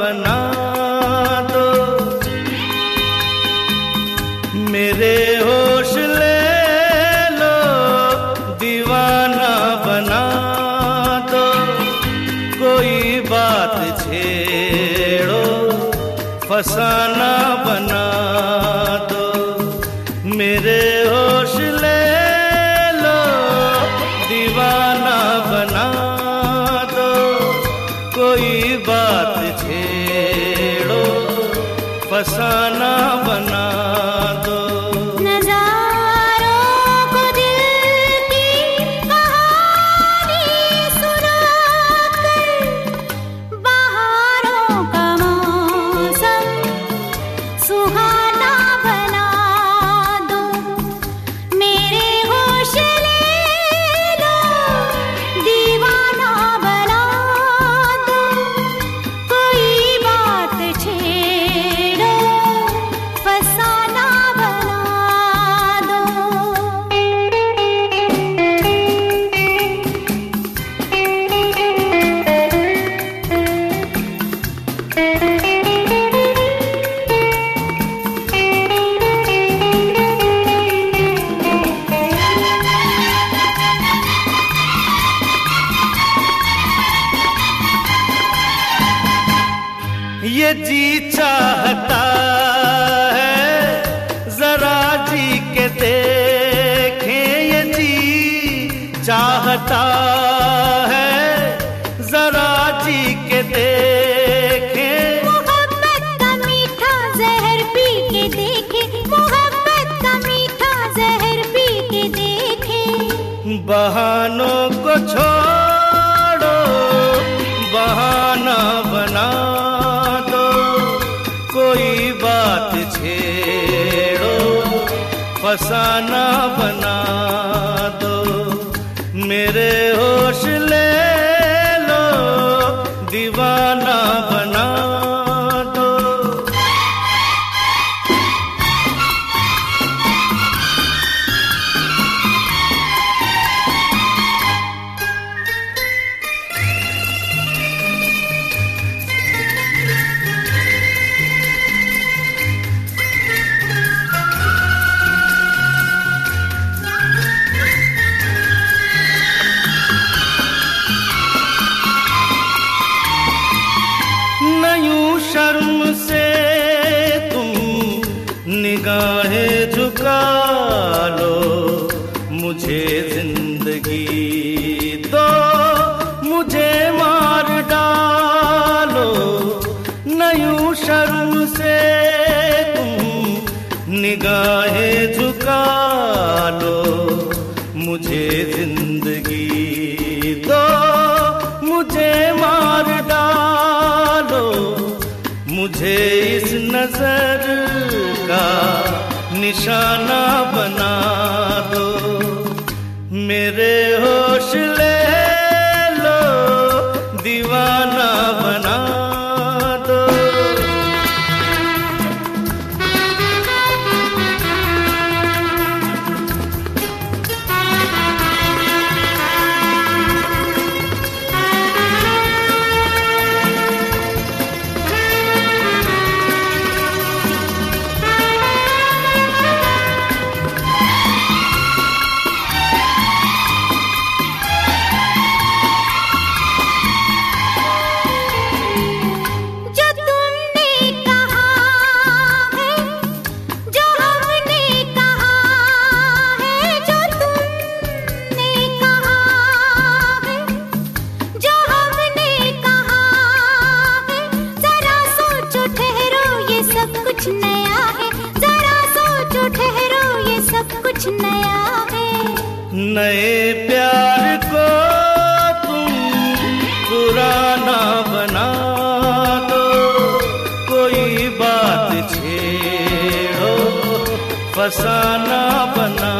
बना दो, मेरे होश ले लो, दीवाना बना दो, कोई बात छेड़ो, फसाना बना दो, मेरे होश ले लो, दीवाना बना दो, कोई बात छेड़ो, फसाना बना दो। ये जी चाहता है जरा जी के देखें, ये जी चाहता है जरा जी के देखें, मोहब्बत का मीठा जहर पी के देखें, मोहब्बत का मीठा जहर पी के देखें। बहानों को छोड़ो, बहाना बना दो, कोई बात छेड़ो, फसाना बना दो, मेरे होश ले लो, दीवाना बना दो। शर्म से तुम निगाहें झुका लो, मुझे जिंदगी दो, मुझे मार डालो, न यूं शर्म से तुम निगाहें झुका लो, मुझे जिंदगी दो, मुझे मार डालो, मुझे इस नजर का निशाना बना दो, मेरे होश ले लो, दीवाना बना दो। नए प्यार को तुम पुराना बना दो, कोई बात छेड़ो, फसाना बना